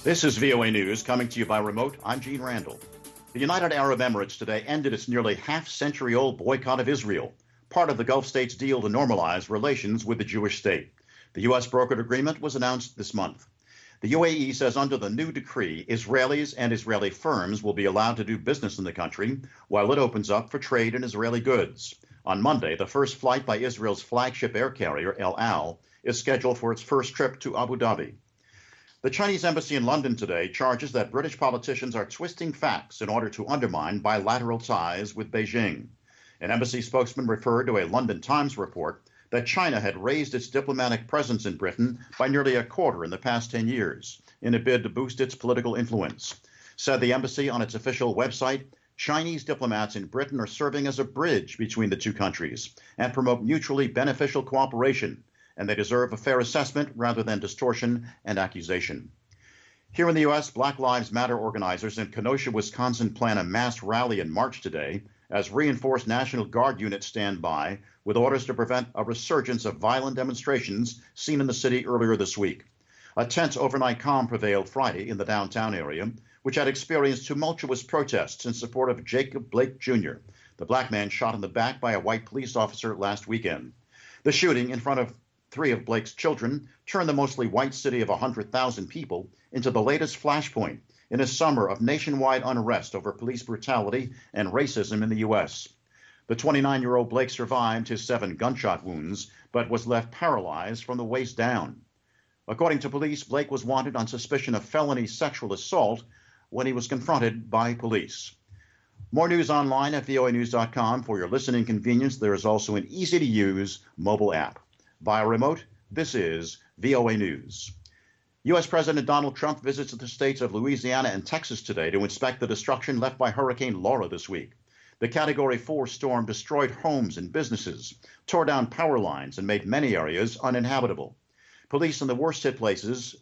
This is VOA News coming to you by remote. I'm Gene Randall. The United Arab Emirates today ended its nearly half-century-old boycott of Israel, part of the Gulf states' deal to normalize relations with the Jewish state. The U.S. brokered agreement was announced this month. The UAE says under the new decree, Israelis and Israeli firms will be allowed to do business in the country while it opens up for trade in Israeli goods. On Monday, the first flight by Israel's flagship air carrier, El Al, is scheduled for its first trip to Abu Dhabi. The Chinese embassy in London today charges that British politicians are twisting facts in order to undermine bilateral ties with Beijing. An embassy spokesman referred to a London Times report that China had raised its diplomatic presence in Britain by nearly a quarter in the past 10 years in a bid to boost its political influence. Said the embassy on its official website, Chinese diplomats in Britain are serving as a bridge between the two countries and promote mutually beneficial cooperation, and they deserve a fair assessment rather than distortion and accusation. Here in the U.S., Black Lives Matter organizers in Kenosha, Wisconsin plan a mass rally in March today as reinforced National Guard units stand by with orders to prevent a resurgence of violent demonstrations seen in the city earlier this week. A tense overnight calm prevailed Friday in the downtown area, which had experienced tumultuous protests in support of Jacob Blake Jr., the black man shot in the back by a white police officer last weekend. The shooting in front of three of Blake's children turned the mostly white city of 100,000 people into the latest flashpoint in a summer of nationwide unrest over police brutality and racism in the U.S. The 29-year-old Blake survived his 7 gunshot wounds, but was left paralyzed from the waist down. According to police, Blake was wanted on suspicion of felony sexual assault when he was confronted by police. More news online at voanews.com. For your listening convenience, there is also an easy-to-use mobile app. Via remote, this is VOA News. U.S. President Donald Trump visits the states of Louisiana and Texas today to inspect the destruction left by Hurricane Laura this week. The Category 4 storm destroyed homes and businesses, tore down power lines, and made many areas uninhabitable. People in the worst hit places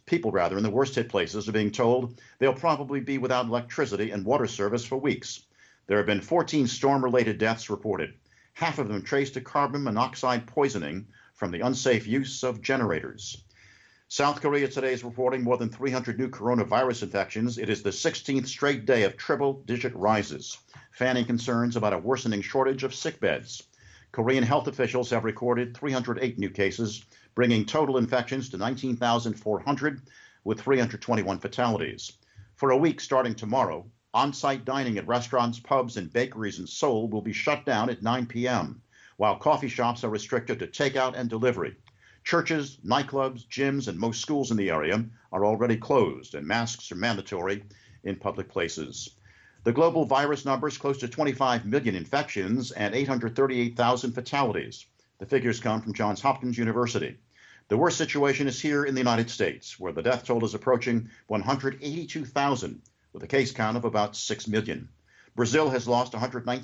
are being told they'll probably be without electricity and water service for weeks. There have been 14 storm-related deaths reported, half of them traced to carbon monoxide poisoning from the unsafe use of generators. South Korea today is reporting more than 300 new coronavirus infections. It is the 16th straight day of triple-digit rises, fanning concerns about a worsening shortage of sick beds. Korean health officials have recorded 308 new cases, bringing total infections to 19,400, with 321 fatalities. For a week starting tomorrow, on-site dining at restaurants, pubs, and bakeries in Seoul will be shut down at 9 p.m., while coffee shops are restricted to takeout and delivery. Churches, nightclubs, gyms, and most schools in the area are already closed, and masks are mandatory in public places. The global virus number is close to 25 million infections and 838,000 fatalities. The figures come from Johns Hopkins University. The worst situation is here in the United States, where the death toll is approaching 182,000, with a case count of about 6 million. Brazil has lost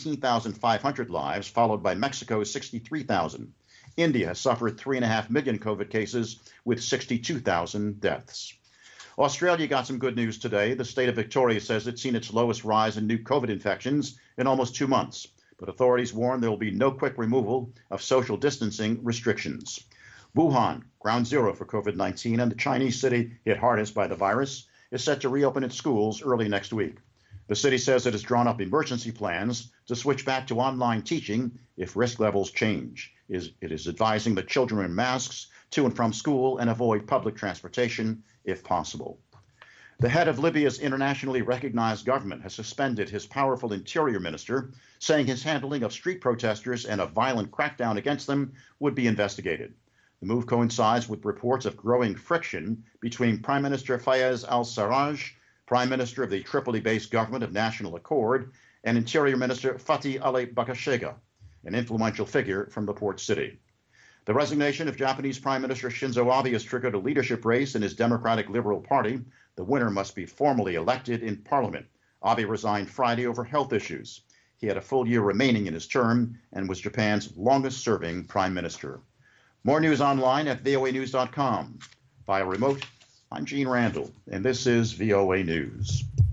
119,500 lives, followed by Mexico's 63,000. India has suffered 3.5 million COVID cases with 62,000 deaths. Australia got some good news today. The state of Victoria says it's seen its lowest rise in new COVID infections in almost 2 months, but authorities warn there will be no quick removal of social distancing restrictions. Wuhan, ground zero for COVID-19 and the Chinese city hit hardest by the virus, is set to reopen its schools early next week. The city says it has drawn up emergency plans to switch back to online teaching if risk levels change. It is advising that children wear masks to and from school and avoid public transportation if possible. The head of Libya's internationally recognized government has suspended his powerful interior minister, saying his handling of street protesters and a violent crackdown against them would be investigated. The move coincides with reports of growing friction between Prime Minister Fayez al-Sarraj, Prime Minister of the Tripoli-based Government of National Accord, and Interior Minister Fatih Ali Bakashega, an influential figure from the port city. The resignation of Japanese Prime Minister Shinzo Abe has triggered a leadership race in his Democratic Liberal Party. The winner must be formally elected in Parliament. Abe resigned Friday over health issues. He had a full year remaining in his term and was Japan's longest-serving prime minister. More news online at voanews.com. Via remote, I'm Gene Randall, and this is VOA News.